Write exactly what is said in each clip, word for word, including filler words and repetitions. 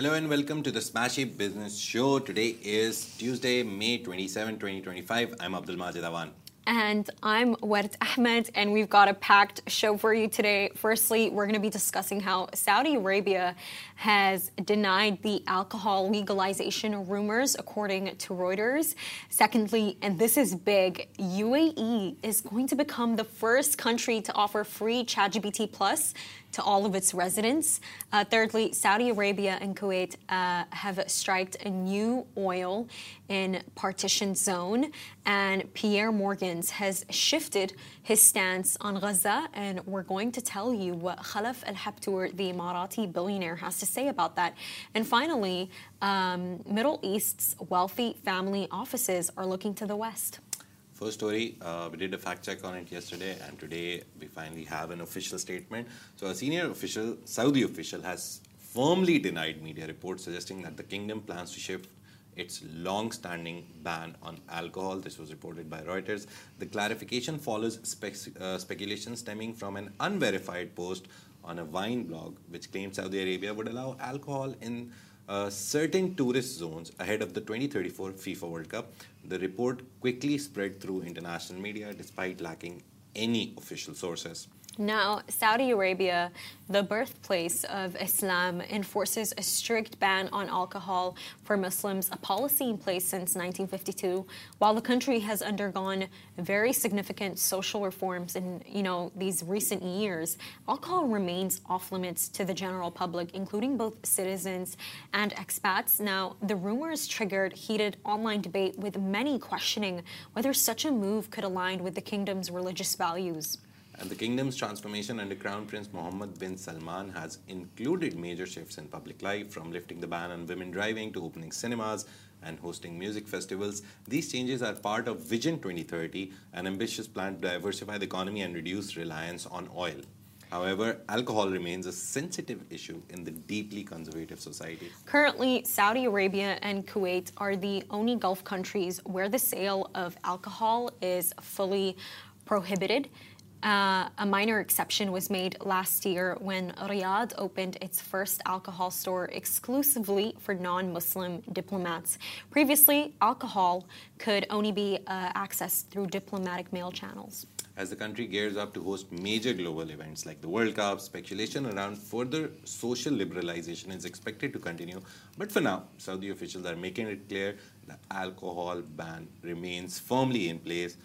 Hello and welcome to the Smashy Business Show. Today is Tuesday, May twenty-seventh, twenty twenty-five. I'm Abdul Majid Awan. And I'm Ward Ahmed, and we've got a packed show for you today. Firstly, we're going to be discussing how Saudi Arabia has denied the alcohol legalization rumors, according to Reuters. Secondly, and this is big, U A E is going to become the first country to offer free ChatGPT Plus to all of its residents. Uh, thirdly, Saudi Arabia and Kuwait uh, have striked a new oil in partition zone, and Pierre Morgans has shifted his stance on Gaza, and we're going to tell you what Khalaf Al Habtoor, the Emirati billionaire, has to say about that. And finally, um, Middle East's wealthy family offices are looking to the West. First story, uh, we did a fact check on it yesterday, and today we finally have an official statement. So a senior official, Saudi official, has firmly denied media reports suggesting that the kingdom plans to shift its long-standing ban on alcohol. This was reported by Reuters. The clarification follows spec- uh, speculation stemming from an unverified post on a wine blog, which claimed Saudi Arabia would allow alcohol in Uh, certain tourist zones ahead of the twenty thirty-four FIFA World Cup. The report quickly spread through international media despite lacking any official sources. Now, Saudi Arabia, the birthplace of Islam, enforces a strict ban on alcohol for Muslims, a policy in place since nineteen fifty-two. While the country has undergone very significant social reforms in, you know, these recent years, alcohol remains off limits to the general public, including both citizens and expats. Now, the rumors triggered heated online debate, with many questioning whether such a move could align with the kingdom's religious values. And the kingdom's transformation under Crown Prince Mohammed bin Salman has included major shifts in public life, from lifting the ban on women driving to opening cinemas and hosting music festivals. These changes are part of Vision twenty thirty, an ambitious plan to diversify the economy and reduce reliance on oil. However, alcohol remains a sensitive issue in the deeply conservative society. Currently, Saudi Arabia and Kuwait are the only Gulf countries where the sale of alcohol is fully prohibited. Uh, a minor exception was made last year when Riyadh opened its first alcohol store exclusively for non-Muslim diplomats. Previously, alcohol could only be uh, accessed through diplomatic mail channels. As the country gears up to host major global events like the World Cup, speculation around further social liberalization is expected to continue. But for now, Saudi officials are making it clear the alcohol ban remains firmly in place.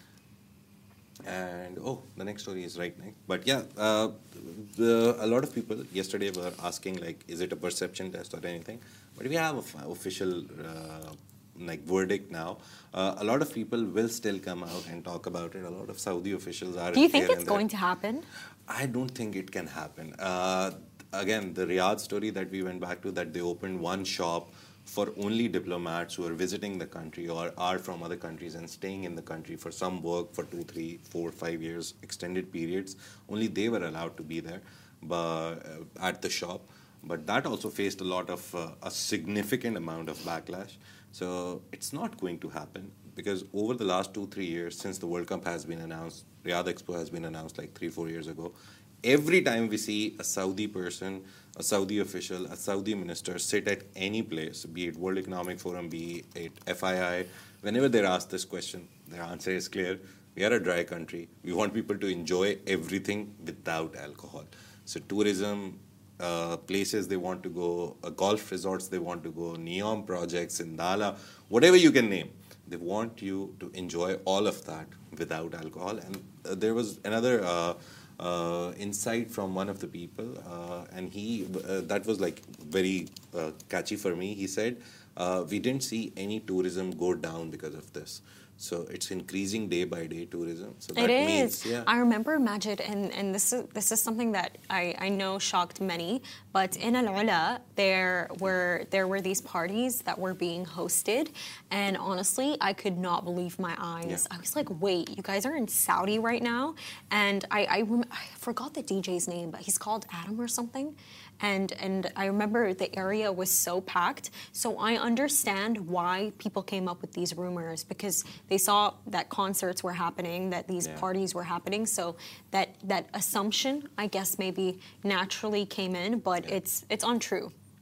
And oh, the next story is right next. But yeah, uh, the, a lot of people yesterday were asking, like, is it a perception test or anything? But we have an official uh, like verdict now. Uh, a lot of people will still come out and talk about it. A lot of Saudi officials are. Do you think it's going to happen? I don't think it can happen. Uh, again, the Riyadh story that we went back to, that they opened one shop for only diplomats who are visiting the country or are from other countries and staying in the country for some work for two, three, four, five years, extended periods. Only they were allowed to be there, but uh, at the shop. But that also faced a lot of uh, a significant amount of backlash. So it's not going to happen, because over the last two, three years since the World Cup has been announced, Riyadh Expo has been announced like three, four years ago. Every time we see a Saudi person, a Saudi official, a Saudi minister sit at any place, be it World Economic Forum, be it F I I, whenever they're asked this question, their answer is clear. We are a dry country. We want people to enjoy everything without alcohol. So tourism, uh, places they want to go, uh, golf resorts they want to go, NEOM projects in Dala, whatever you can name. They want you to enjoy all of that without alcohol. And uh, there was another Uh, Uh, insight from one of the people, uh, and he uh, that was like very uh, catchy for me. He said, uh, we didn't see any tourism go down because of this. So it's increasing day by day, tourism. So that it means, is. Yeah. I remember, Majid, and, and this is this is something that I, I know shocked many, but in Al-Ula, there were there were these parties that were being hosted, and honestly, I could not believe my eyes. Yeah. I was like, wait, you guys are in Saudi right now? And I, I, rem- I forgot the D J's name, but he's called Adam or something. And and I remember the area was so packed. So I understand why people came up with these rumors, because they saw that concerts were happening, that these Yeah. parties were happening. So that that assumption, I guess, maybe naturally came in, but Yeah. it's it's untrue.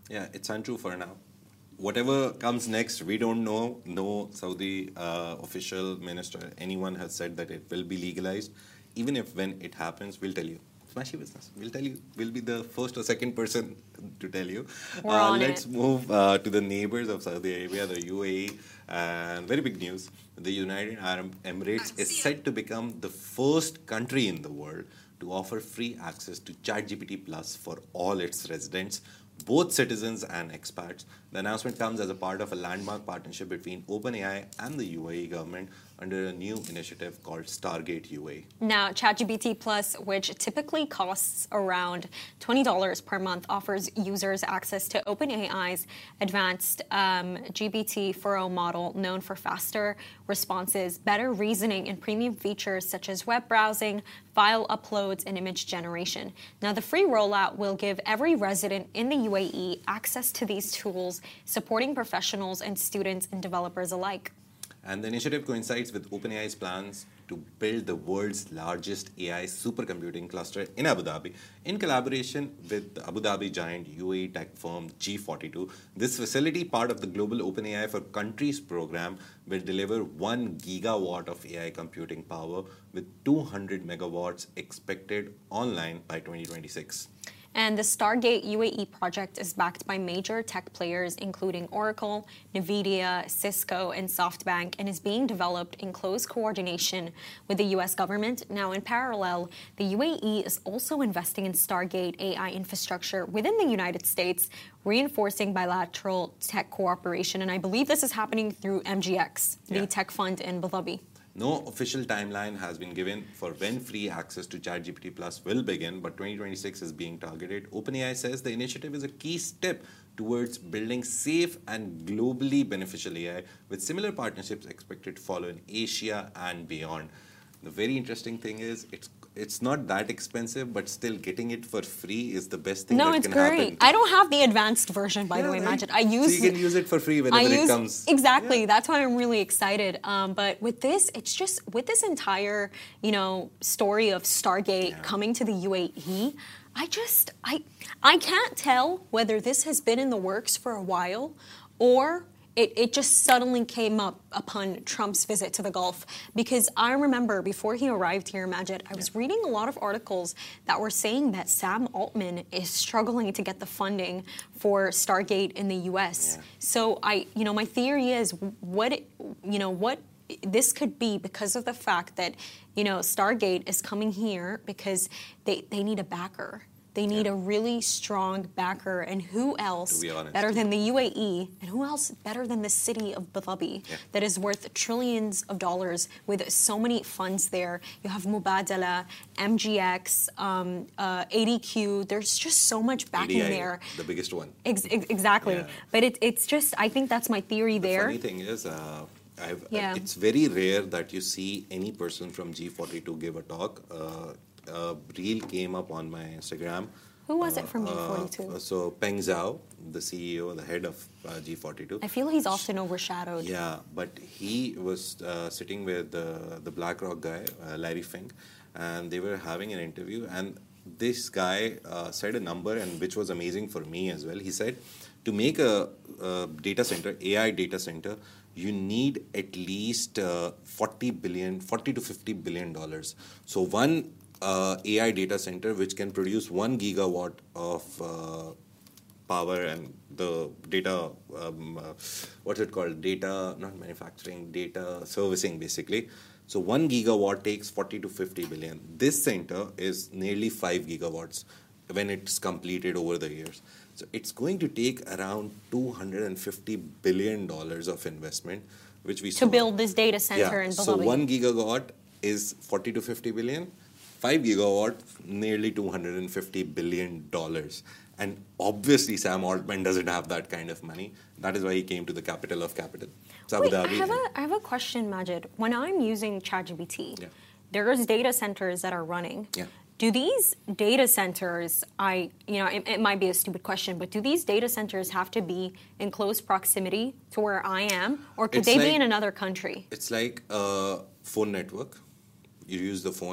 Yeah, it's untrue for now. Whatever comes next, we don't know. No Saudi uh, official, minister, anyone has said that it will be legalized. Even if when it happens, we'll tell you. Smashy business. We'll tell you. We'll be the first or second person to tell you. We're uh, on let's it. move uh, to the neighbors of Saudi Arabia, the U A E. And very big news. The United Arab Emirates is set to become the first country in the world to offer free access to ChatGPT Plus for all its residents, both citizens and expats. The announcement comes as a part of a landmark partnership between OpenAI and the U A E government under a new initiative called Stargate U A E. Now, ChatGPT Plus, which typically costs around twenty dollars per month, offers users access to OpenAI's advanced um, G P T four o model, known for faster responses, better reasoning, and premium features such as web browsing, file uploads, and image generation. Now, the free rollout will give every resident in the U A E access to these tools, supporting professionals and students and developers alike. And the initiative coincides with OpenAI's plans to build the world's largest A I supercomputing cluster in Abu Dhabi, in collaboration with the Abu Dhabi giant U A E tech firm G forty-two. This facility, part of the Global OpenAI for Countries program, will deliver one gigawatt of A I computing power with two hundred megawatts expected online by twenty twenty-six. And the Stargate U A E project is backed by major tech players, including Oracle, NVIDIA, Cisco, and SoftBank, and is being developed in close coordination with the U S government. Now, in parallel, the U A E is also investing in Stargate A I infrastructure within the United States, reinforcing bilateral tech cooperation. And I believe this is happening through M G X, the Yeah. tech fund in Abu Dhabi. No official timeline has been given for when free access to ChatGPT Plus will begin, but twenty twenty-six is being targeted. OpenAI says the initiative is a key step towards building safe and globally beneficial A I, with similar partnerships expected to follow in Asia and beyond. The very interesting thing is it's it's not that expensive, but still getting it for free is the best thing No, that it's can great. happen. I don't have the advanced version, by the Yeah, way, right. Majid. I use so you can use it for free whenever I use, it comes. Exactly. Yeah. That's why I'm really excited. Um, but with this, it's just with this entire, you know, story of Stargate Yeah. coming to the U A E. I just I I can't tell whether this has been in the works for a while or it, it just suddenly came up upon Trump's visit to the Gulf. Because I remember before he arrived here, Majid, I was reading a lot of articles that were saying that Sam Altman is struggling to get the funding for Stargate in the U S. Yeah. So I, you know, my theory is what, it, you know, what this could be because of the fact that, you know, Stargate is coming here because they, they need a backer. They need Yeah. a really strong backer, and who else To be honest, better than yeah. the U A E, and who else better than the city of Abu Dhabi Yeah. that is worth trillions of dollars with so many funds there. You have Mubadala, M G X, um, uh, A D Q. There's just so much backing A D I, there. the biggest one. Ex- ex- exactly. Yeah. But it, it's just, I think that's my theory The there. funny thing is, uh, I've, Yeah. it's very rare that you see any person from G forty-two give a talk. Uh, a reel came up on my Instagram. Who was it from G Uh, forty-two? uh, so Peng Zhao, the C E O, the head of uh, G forty-two. I feel he's often overshadowed. Yeah, but he was uh, sitting with uh, the BlackRock guy, uh, Larry Fink, and they were having an interview. And this guy uh, said a number, and which was amazing for me as well. He said, to make a, a data center, A I data center, you need at least uh, forty billion, forty to fifty billion dollars. So one uh, A I data center which can produce one gigawatt of uh, power and the data, um, uh, what's it called? Data, not manufacturing, data servicing basically. So one gigawatt takes forty to fifty billion. This center is nearly five gigawatts when it's completed over the years. So it's going to take around two hundred fifty billion dollars of investment, which we To saw. build this data center Yeah, in Abu so Dhabi. one gigawatt is forty to fifty billion. Five gigawatt, nearly two hundred fifty billion dollars. And obviously, Sam Altman doesn't have that kind of money. That is why he came to the capital of capital. It's Abu Wait, I Dhabi. have, a, I have a question, Majid. When I'm using ChatGPT, Yeah. there's data centers that are running. Yeah. Do these data centers, I, you know, it, it might be a stupid question, but do these data centers have to be in close proximity to where I am, or could It's they like- be in another country? It's like a phone network. You use the phone.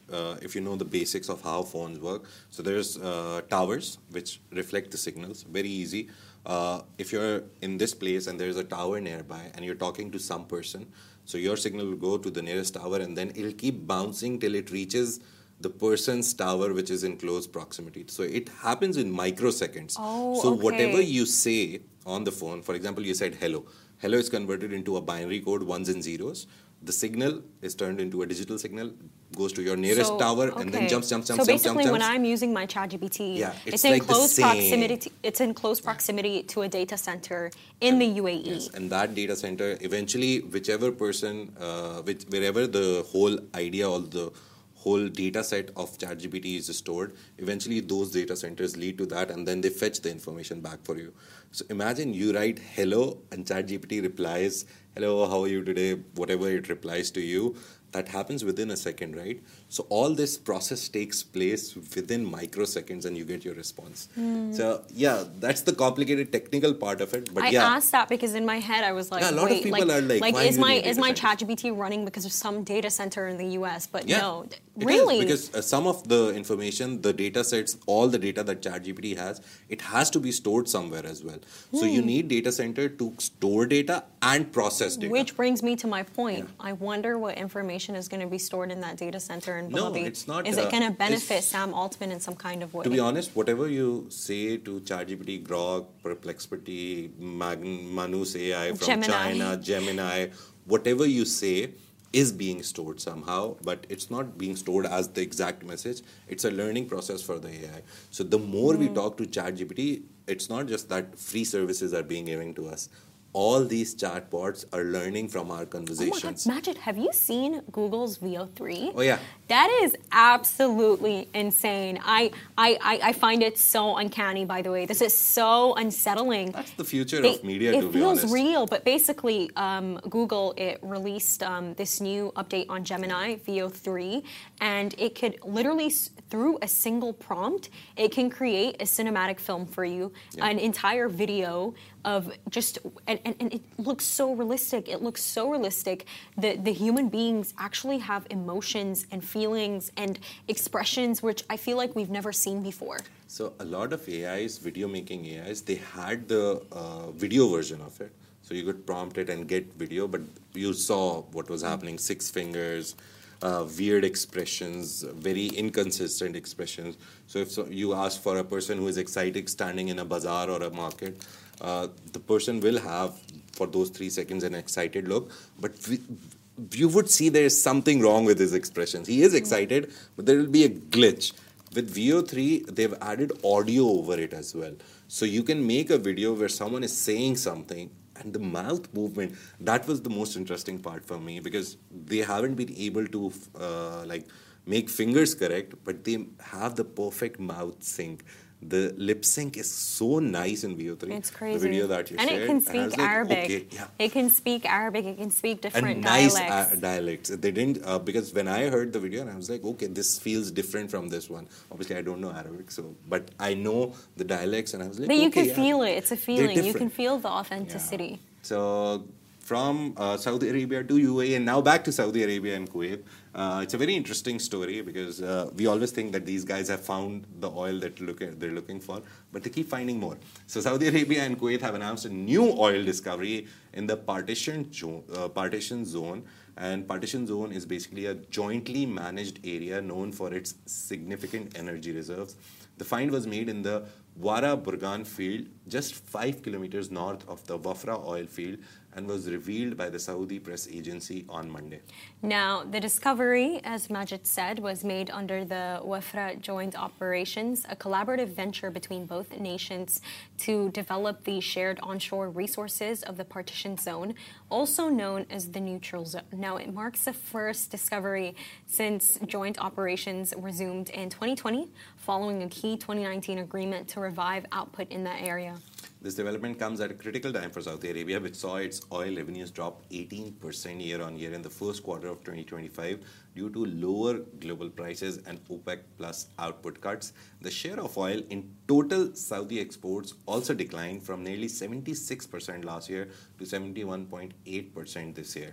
uh, if you know the basics of how phones work, so there's uh, towers which reflect the signals. Very easy. Uh, if you're in this place and there's a tower nearby and you're talking to some person, so your signal will go to the nearest tower and then it'll keep bouncing till it reaches the person's tower which is in close proximity. So it happens in microseconds. Oh, so okay. whatever you say on the phone, for example, you said hello. Hello is converted into a binary code, ones and zeros. The signal is turned into a digital signal, goes to your nearest So, tower, and then okay. jumps, jumps, So jumps, jumps, basically, jumps, when jumps. I'm using my ChatGPT, Yeah, it's, it's in like the close same. proximity. It's in close proximity to a data center in the U A E. Yes, and that data center, eventually, whichever person, uh, which, wherever the whole idea or the whole data set of ChatGPT is stored, eventually those data centers lead to that, and then they fetch the information back for you. So imagine you write hello, and ChatGPT replies, hello, how are you today? Whatever it replies to you. That happens within a second, right? So all this process takes place within microseconds and you get your response. Mm. So yeah, that's the complicated technical part of it. But I yeah. asked that because in my head I was like, Yeah, a lot of wait, people like, are like, why is do you my need is data my scientists? ChatGPT running because of some data center in the U S? But Yeah, no, it really, is, because uh, some of the information, the data sets, all the data that ChatGPT has, it has to be stored somewhere as well. So you need data center to store data and process data. which brings me to my point. Yeah. I wonder what information is going to be stored in that data center in No, Bobby. it's not, Is it uh, going to benefit it's- Sam Altman in some kind of way? To be honest, whatever you say to ChatGPT, Grok, Perplexity, Mag- Manus A I from Gemini. China, Gemini, whatever you say is being stored somehow, but it's not being stored as the exact message. It's a learning process for the A I. So the more we talk to ChatGPT, it's not just that free services are being given to us. All these chatbots are learning from our Oh my God, conversations. Majid, have you seen Google's V O three? Oh, yeah. That is absolutely insane. I, I, I I find it so uncanny, by the way. This is so unsettling. That's the future They- of media, it to be feels honest. real, but basically, um, Google, it released um, this new update on Gemini, V O three, and it could literally, s- through a single prompt, it can create a cinematic film for you, Yeah. an entire video of just, and, and, and it looks so realistic. It looks so realistic that the human beings actually have emotions and feelings and expressions, which I feel like we've never seen before. So a lot of A Is, video making A Is, they had the uh, video version of it. So you could prompt it and get video, but you saw what was happening, six fingers, uh, weird expressions, very inconsistent expressions. So if so, you ask for a person who is excited standing in a bazaar or a market, uh, the person will have, for those three seconds, an excited look, but we, you would see there is something wrong with his expressions. He is excited, but there will be a glitch. With V O three, they've added audio over it as well. So you can make a video where someone is saying something and the mouth movement, that was the most interesting part for me because they haven't been able to uh, like make fingers correct, but they have the perfect mouth sync. The lip sync is so nice in V O three. It's crazy. The video that you and shared. it can I speak was like, Arabic. okay, yeah. It can speak Arabic. It can speak different And nice dialects. uh, dialects. They didn't uh, because when I heard the video, and I was like, okay, this feels different from this one. Obviously, I don't know Arabic, so but I know the dialects, and I was like, But you okay, can yeah, feel it. It's a they're feeling. You can different. feel the authenticity. So from uh, Saudi Arabia to U A E and now back to Saudi Arabia and Kuwait. Uh, it's a very interesting story because uh, we always think that these guys have found the oil that look at, they're looking for, but they keep finding more. So Saudi Arabia and Kuwait have announced a new oil discovery in the partition, jo- uh, partition zone. And partition zone is basically a jointly managed area known for its significant energy reserves. The find was made in the Wara Burgan field, just five kilometers north of the Wafra oil field, and was revealed by the Saudi press agency on Monday. Now, the discovery, as Majid said, was made under the Wafra Joint Operations, a collaborative venture between both nations to develop the shared onshore resources of the partition zone, also known as the neutral zone. Now, it marks the first discovery since joint operations resumed in twenty twenty, following a key twenty nineteen agreement to revive output in that area. This development comes at a critical time for Saudi Arabia, which saw its oil revenues drop eighteen percent year on year in the first quarter of twenty twenty-five due to lower global prices and OPEC plus output cuts. The share of oil in total Saudi exports also declined from nearly seventy-six percent last year to seventy-one point eight percent this year.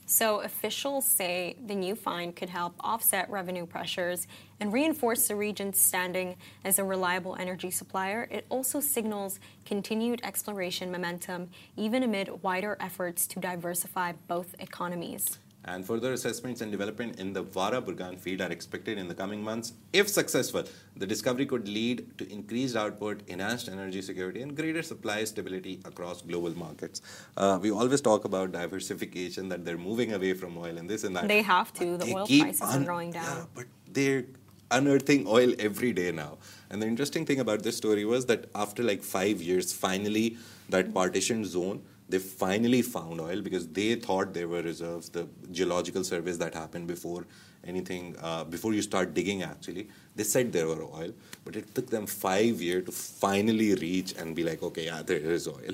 So officials say the new fine could help offset revenue pressures and reinforce the region's standing as a reliable energy supplier. It also signals continued exploration momentum, even amid wider efforts to diversify both economies. And further assessments and development in the Vara Burgan field are expected in the coming months. If successful, the discovery could lead to increased output, enhanced energy security, and greater supply stability across global markets. Uh, we always talk about diversification, that they're moving away from oil and this and that. They have to. The oil prices un- are going down. Yeah, but they're unearthing oil every day now. And the interesting thing about this story was that after like five years, finally, that partition zone, they finally found oil because they thought there were reserves. The geological surveys that happened before anything, uh, before you start digging actually, they said there were oil. But it took them five years to finally reach and be like, okay, yeah, there is oil.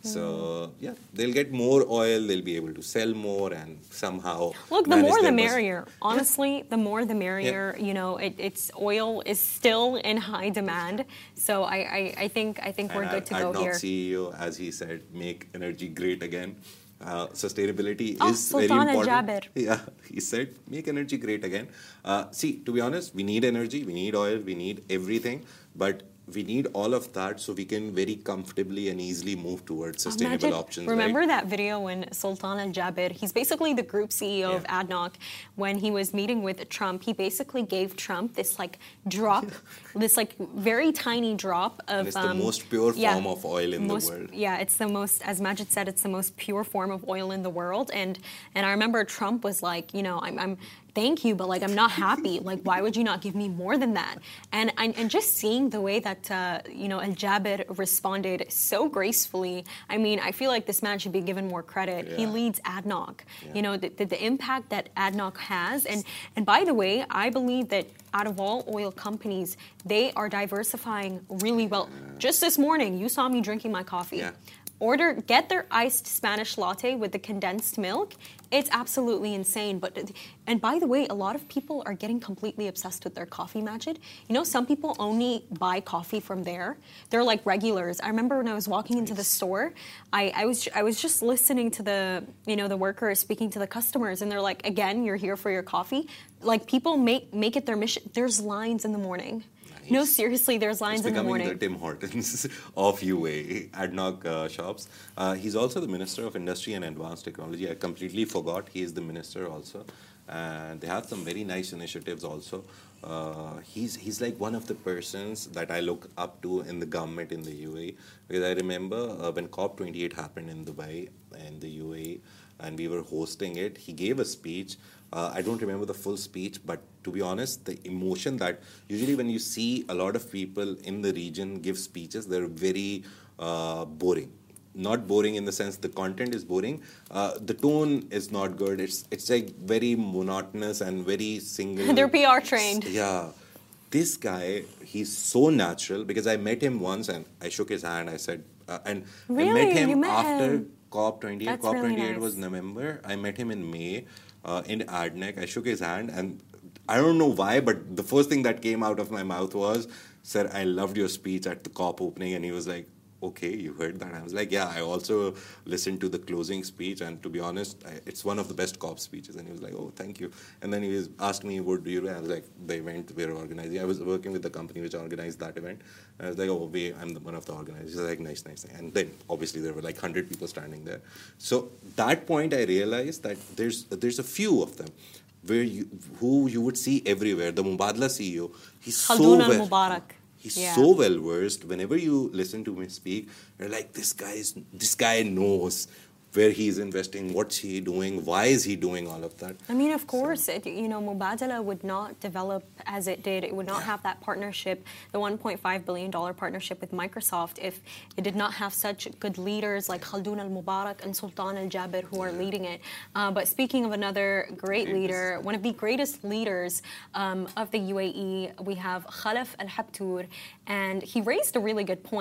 So, yeah, they'll get more oil, they'll be able to sell more and somehow Look, the manage more the their bus- merrier. Honestly, the more the merrier. You know, it, it's oil is still in high demand. So I, I, I think I think we're And good to our go ADNOC here. C E O, as he said, make energy great again. Uh, sustainability Oh, is very Sultan important. Al-Jaber. Yeah, he said, make energy great again. Uh, see, to be honest, we need energy, we need oil, we need everything, but we need all of that so we can very comfortably and easily move towards sustainable Imagine- options. Remember right? that video when Sultan Al-Jaber, he's basically the group C E O of Yeah. A D N O C, when he was meeting with Trump, he basically gave Trump this like drop, this like very tiny drop of... And it's the um, most pure yeah, form of oil in most- the world. Yeah, it's the most, as Majid said, it's the most pure form of oil in the world. And and I remember Trump was like, you know, I'm, I'm thank you, but like I'm not happy. Like, why would you not give me more than that? And and, and just seeing the way that uh, you know Al-Jaber responded so gracefully. I mean, I feel like this man should be given more credit. He Yeah. leads A D N O C. Yeah. You know, the, the, the impact that A D N O C has. And and by the way, I believe that out of all oil companies, they are diversifying really well. Just this morning, you saw me drinking my coffee. Yeah. Order, get their iced Spanish latte with the condensed milk. It's absolutely insane. But, and by the way, a lot of people are getting completely obsessed with their coffee, Majid. You know, some people only buy coffee from there. They're like regulars. I remember when I was walking into the store, I, I was I was just listening to the, you know, the workers speaking to the customers, and they're like, again, you're here for your coffee. Like, people make make it their mission. There's lines in the morning. No, Nice. seriously, there's lines It's in the becoming morning. the Tim Hortons of U A E, A D N O C uh, shops. Uh, he's also the Minister of Industry and Advanced Technology. I completely forgot he is the minister also. And they have some very nice initiatives also. Uh, he's he's like one of the persons that I look up to in the government in the U A E. Because I remember uh, when COP twenty-eight happened in Dubai in the U A E, and we were hosting it, he gave a speech. Uh, I don't remember the full speech, but to be honest, the emotion that usually when you see a lot of people in the region give speeches, they're very uh, boring. Not boring in the sense the content is boring. Uh, the tone is not good. It's it's like very monotonous and very single. They're P R trained. Yeah. This guy, he's so natural because I met him once and I shook his hand. I said, uh, and I Really? met him You met after him? COP twenty-eight. That's COP really twenty-eight nice. was November. I met him in May uh, in A D N O C. I shook his hand and I don't know why, but the first thing that came out of my mouth was, "Sir, I loved your speech at the COP opening." And he was like, "Okay, you heard that?" I was like, "Yeah, I also listened to the closing speech, and to be honest, I, it's one of the best COP speeches." And he was like, "Oh, thank you." And then he was, asked me, "What do you do?" I was like, "The event we're organizing." I was working with the company which organized that event. And I was like, "Oh, we, I'm the, one of the organizers." He's like, "Nice, nice." And then obviously there were like one hundred people standing there. So that point, I realized that there's there's a few of them where you who you would see everywhere. The Mubadala C E O, he's so Khaldoon well. al-Mubarak. He's Yeah. so well versed. Whenever you listen to him speak, you're like, this guy is, this guy knows where he's investing, what's he doing, why is he doing all of that. I mean, of course, it, you know, Mubadala would not develop as it did. It would not have that partnership, the one point five billion dollars partnership with Microsoft, if it did not have such good leaders like Khaldoon al-Mubarak and Sultan Al-Jaber who are leading it. Uh, but speaking of another great leader, one of the greatest leaders um, of the U A E, we have Khalaf Al-Habtour, and he raised a really good point.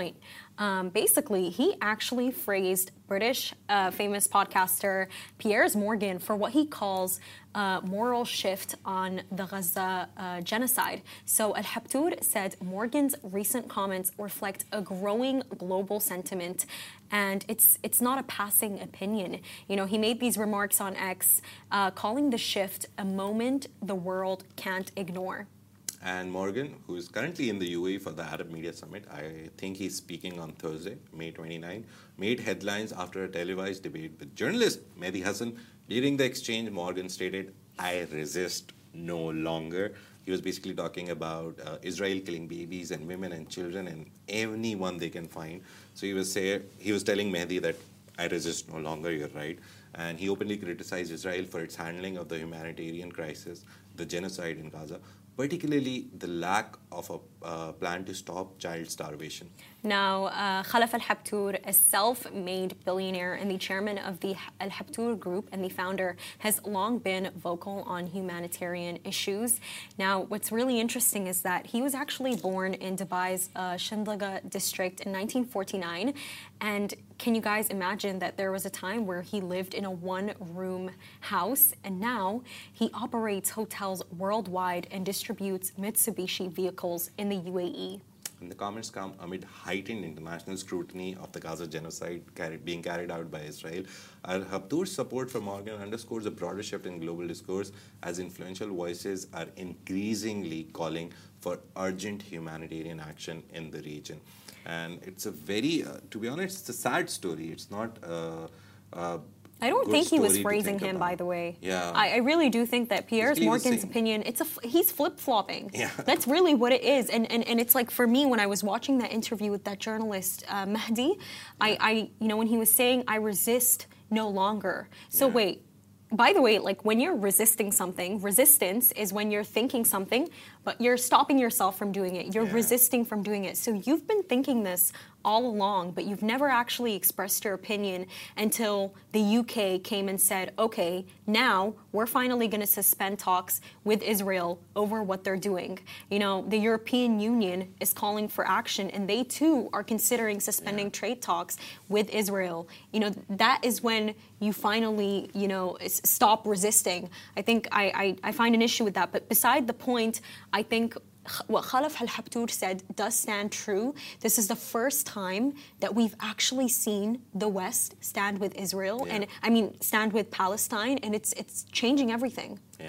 Um, basically, he actually praised British uh, famous podcaster Piers Morgan for what he calls a moral shift on the Gaza uh, genocide. So Al Habtoor said Morgan's recent comments reflect a growing global sentiment, and it's it's not a passing opinion. You know, he made these remarks on X, uh, calling the shift a moment the world can't ignore. And Morgan, who is currently in the U A E for the Arab Media Summit, I think he's speaking on Thursday, May twenty-ninth, made headlines after a televised debate with journalist Mehdi Hassan. During the exchange, Morgan stated, "I resist no longer." He was basically talking about uh, Israel killing babies and women and children and anyone they can find. So he was say, he was telling Mehdi that, "I resist no longer, you're right." And he openly criticized Israel for its handling of the humanitarian crisis, the genocide in Gaza, particularly the lack of a uh, plan to stop child starvation. Now, uh, Khalaf Al Habtoor, a self-made billionaire and the chairman of the Al Habtoor Group and the founder, has long been vocal on humanitarian issues. Now, what's really interesting is that he was actually born in Dubai's uh, Shandaga district in nineteen forty-nine. And can you guys imagine that there was a time where he lived in a one-room house, and now he operates hotels worldwide and distributes Mitsubishi vehicles in the U A E? And the comments come amid heightened international scrutiny of the Gaza genocide carried, being carried out by Israel. Al Habtoor's support for Morgan underscores a broader shift in global discourse as influential voices are increasingly calling for urgent humanitarian action in the region. And it's a very, uh, to be honest, it's a sad story. It's not uh, uh, I don't good think he was story to praising think him, about. by the way. Yeah. I, I really do think that Piers Basically, he was Morgan's saying- opinion, it's a f- he's flip-flopping. Yeah. That's really what it is. And, and and it's like, for me, when I was watching that interview with that journalist, uh, Mahdi, I, I, you know, when he was saying, "I resist no longer." So Yeah. wait, by the way, like when you're resisting something, resistance is when you're thinking something, but you're stopping yourself from doing it. You're Yeah. resisting from doing it. So you've been thinking this all along, but you've never actually expressed your opinion until the U K came and said, okay, now we're finally going to suspend talks with Israel over what they're doing. You know, the European Union is calling for action, and they too are considering suspending Yeah. trade talks with Israel. You know, that is when you finally, you know, s- stop resisting. I think I, I, I find an issue with that. But beside the point, I think what Khalaf Al Habtoor said does stand true. This is the first time that we've actually seen the West stand with Israel, Yeah. and I mean stand with Palestine, and it's it's changing everything. Yeah.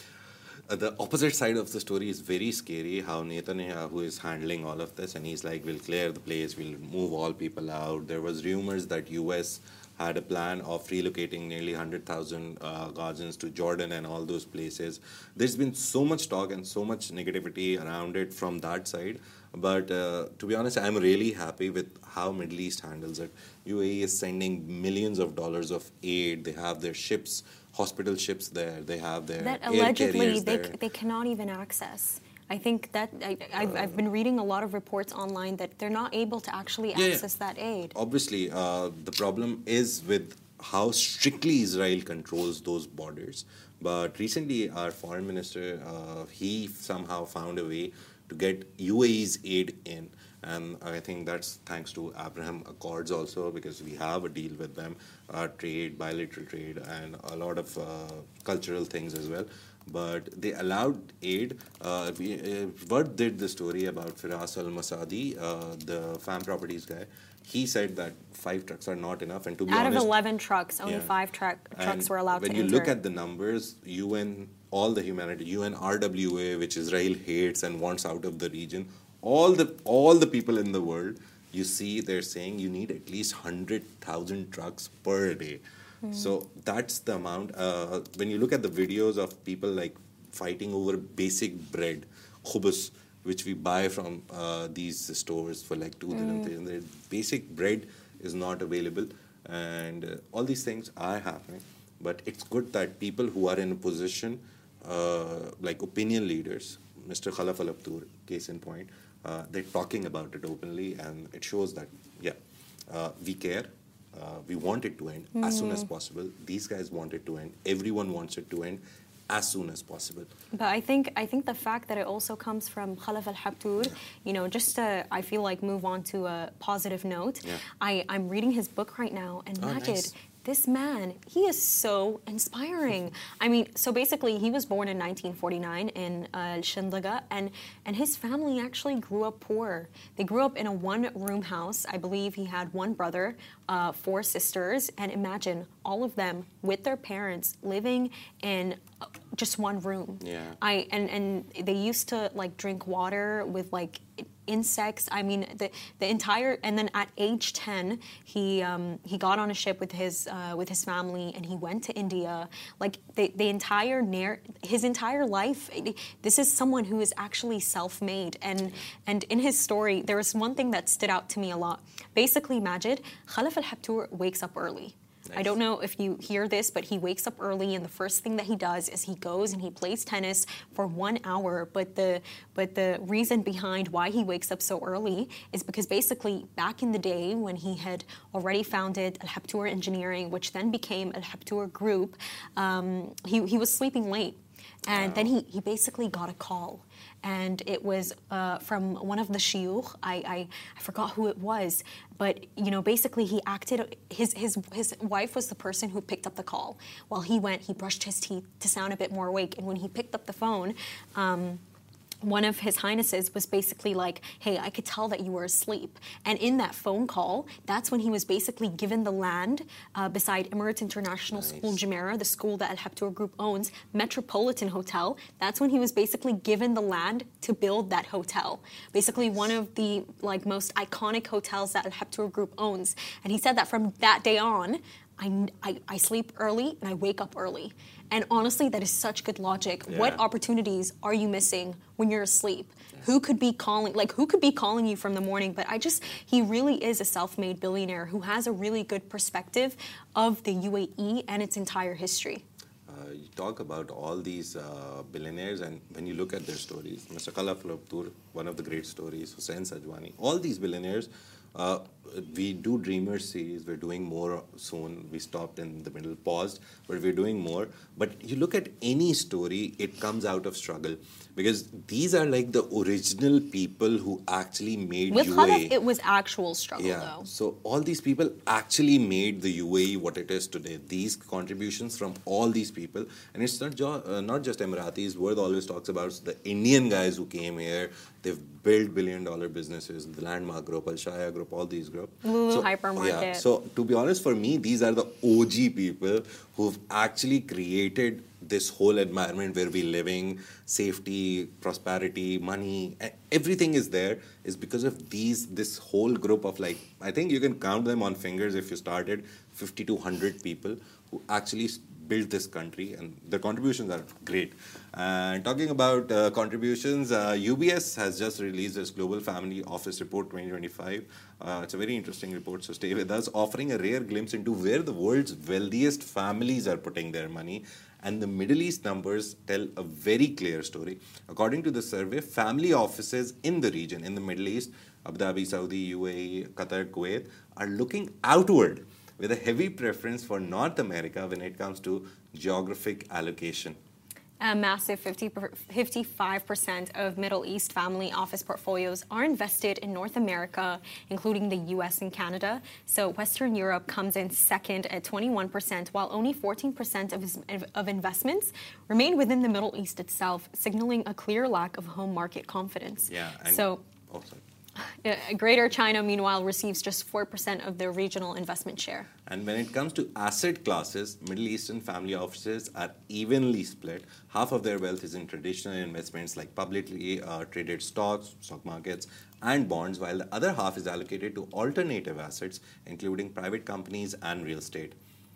Uh, the opposite side of the story is very scary, how Netanyahu is handling all of this, and he's like, we'll clear the place, we'll move all people out. There was rumors that U S had a plan of relocating nearly one hundred thousand uh, Gazans to Jordan and all those places. There's been so much talk and so much negativity around it from that side. But uh, to be honest, I'm really happy with how Middle East handles it. U A E is sending millions of dollars of aid. They have their ships, hospital ships there. They have their That air allegedly carriers they, there. they cannot even access. I think that I, I've, I've been reading a lot of reports online that they're not able to actually Yeah, yeah. access that aid. Obviously, uh, the problem is with how strictly Israel controls those borders. But recently, our foreign minister, uh, he somehow found a way to get U A E's aid in. And I think that's thanks to Abraham Accords also, because we have a deal with them, uh, trade, bilateral trade, and a lot of uh, cultural things as well. But they allowed aid. Uh, we, uh, Vard did the story about Firas Al-Masadi, uh, the farm properties guy. He said that five trucks are not enough, and to be Out honest, of eleven trucks, only yeah. five truck, trucks and were allowed when to you enter. look at the numbers, U N, all the humanity, U N R W A, which Israel hates and wants out of the region, all the all the people in the world, you see, they're saying you need at least one hundred thousand trucks per day. So that's the amount. Uh, when you look at the videos of people like fighting over basic bread, khubus, which we buy from uh, these stores for like two dirham, three dirham, basic bread is not available, and uh, all these things are happening. But it's good that people who are in a position, uh, like opinion leaders, Mister Khalaf Al Habtoor, case in point, uh, they're talking about it openly, and it shows that, yeah, uh, we care. Uh, we want it to end as soon as possible. These guys want it to end. Everyone wants it to end. as soon as possible. But I think I think the fact that it also comes from Khalaf al-Habtoor, yeah. you know, just to, I feel like, move on to a positive note, yeah. I, I'm reading his book right now, and oh, Majid, nice. This man, he is so inspiring. I mean, so basically, he was born in nineteen forty-nine in uh, Shindaga, and, and his family actually grew up poor. They grew up in a one-room house. I believe he had one brother, uh, four sisters, and imagine all of them with their parents living in just one room. Yeah. I and and they used to like drink water with like insects. I mean, the the entire. And then at age ten, he um, he got on a ship with his uh, with his family, and he went to India. Like the the entire narr- his entire life. This is someone who is actually self-made. And and in his story, there was one thing that stood out to me a lot. Basically, Majid, Khalaf al-Habtoor wakes up early. Nice. I don't know if you hear this, but he wakes up early, and the first thing that he does is he goes and he plays tennis for one hour. But the but the reason behind why he wakes up so early is because basically back in the day when he had already founded Al-Habtoor Engineering, which then became Al-Habtoor Group, um, he, he was sleeping late. And wow. then he, he basically got a call. And it was uh, from one of the shuyukh. I, I I forgot who it was, but you know, basically he acted. His his his wife was the person who picked up the call. While he went, he brushed his teeth to sound a bit more awake. And when he picked up the phone, um, one of his highnesses was basically like, hey, I could tell that you were asleep. And in that phone call, that's when he was basically given the land uh, beside Emirates International nice. School, Jumeirah, the school that Al-Habtoor Group owns, Metropolitan Hotel. That's when he was basically given the land to build that hotel. Basically one of the like most iconic hotels that Al-Habtoor Group owns. And he said that from that day on, I, I, I sleep early and I wake up early. And honestly, that is such good logic. Yeah. What opportunities are you missing when you're asleep? Yeah. Who could be calling, like who could be calling you from the morning? But I just, he really is a self-made billionaire who has a really good perspective of the U A E and its entire history. Uh, you talk about all these uh, billionaires, and when you look at their stories, Mister Khalaf al-Habtoor, one of the great stories, Hussain Sajwani, all these billionaires, uh, we do Dreamers series, we're doing more soon, we stopped in the middle, paused, but we're doing more. But you look at any story, it comes out of struggle, because these are like the original people who actually made With U A E. Khalaf, it was actual struggle yeah. though. So all these people actually made the U A E what it is today. These contributions from all these people, and it's not, jo- uh, not just Emiratis. Worth always talks about the Indian guys who came here. They've built billion dollar businesses, the Landmark Group, Al Shaya Group, all these groups. Lulu so, Hypermarket. Yeah, so to be honest, for me, these are the O G people who've actually created this whole environment where we're living, safety, prosperity, money, everything is there is because of these, this whole group of like, I think you can count them on fingers if you started, fifty to one hundred people who actually built this country, and their contributions are great. And talking about uh, contributions, uh, U B S has just released its Global Family Office Report twenty twenty-five. Uh, it's a very interesting report, so stay with us, offering a rare glimpse into where the world's wealthiest families are putting their money. And the Middle East numbers tell a very clear story. According to the survey, family offices in the region, in the Middle East, Abu Dhabi, Saudi, U A E, Qatar, Kuwait, are looking outward with a heavy preference for North America when it comes to geographic allocation. A massive fifty, fifty-five percent of Middle East family office portfolios are invested in North America, including the U S and Canada. So Western Europe comes in second at twenty-one percent, while only fourteen percent of, of investments remain within the Middle East itself, signaling a clear lack of home market confidence. Yeah. And so. Oh, sorry. Greater China, meanwhile, receives just four percent of their regional investment share. And when it comes to asset classes, Middle Eastern family offices are evenly split. Half of their wealth is in traditional investments like publicly uh, traded stocks, stock markets, and bonds, while the other half is allocated to alternative assets, including private companies and real estate.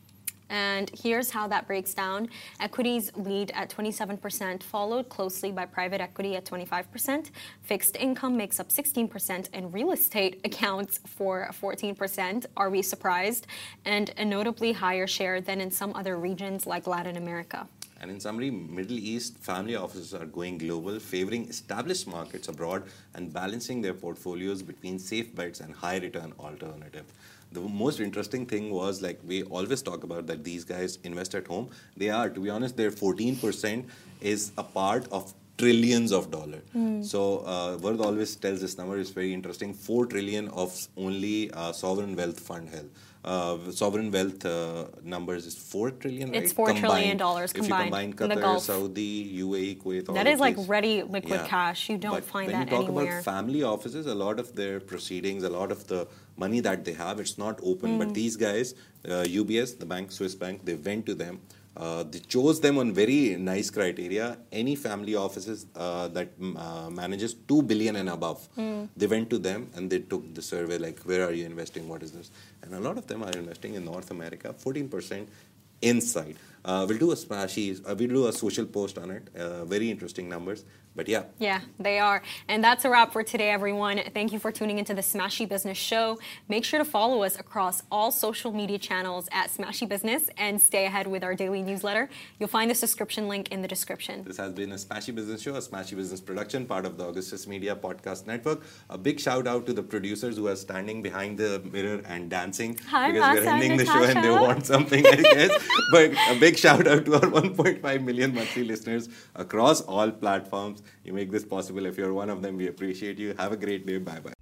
And here's how that breaks down. Equities lead at twenty-seven percent, followed closely by private equity at twenty-five percent. Fixed income makes up sixteen percent, and real estate accounts for fourteen percent. Are we surprised? And a notably higher share than in some other regions like Latin America. And in summary, Middle East family offices are going global, favoring established markets abroad and balancing their portfolios between safe bets and high return alternatives. The most interesting thing was, like, we always talk about that these guys invest at home. They are, to be honest, their fourteen percent is a part of trillions of dollars. Mm. So uh, Vard always tells this number is very interesting. Four trillion of only uh, sovereign wealth fund held. Uh, sovereign wealth uh, numbers is four trillion, right? It's four combined. trillion dollars combined. If you combine Qatar, Saudi, U A E, Kuwait, all that is like these. ready liquid Yeah. cash. You don't but find when that you talk anywhere. about family offices, a lot of their proceedings, a lot of the money that they have, it's not open. Mm. But these guys, uh, U B S, the bank, Swiss bank, they went to them. Uh, they chose them on very nice criteria. Any family offices uh, that uh, manages two billion and above, mm. they went to them and they took the survey, like, where are you investing? What is this? And a lot of them are investing in North America, fourteen percent inside. Uh, we'll do a smashy, uh, we'll do a social post on it. Uh, very interesting numbers. But yeah. Yeah, they are. And that's a wrap for today, everyone. Thank you for tuning into the Smashy Business Show. Make sure to follow us across all social media channels at Smashy Business and stay ahead with our daily newsletter. You'll find the subscription link in the description. This has been a Smashy Business Show, a Smashy Business production, part of the Augustus Media Podcast Network. A big shout out to the producers who are standing behind the mirror and dancing. Hi, because Masa we're ending and the show and they want something, I guess. But a big shout out to our one point five million monthly listeners across all platforms. You make this possible. If you're one of them, we appreciate you. Have a great day. Bye-bye.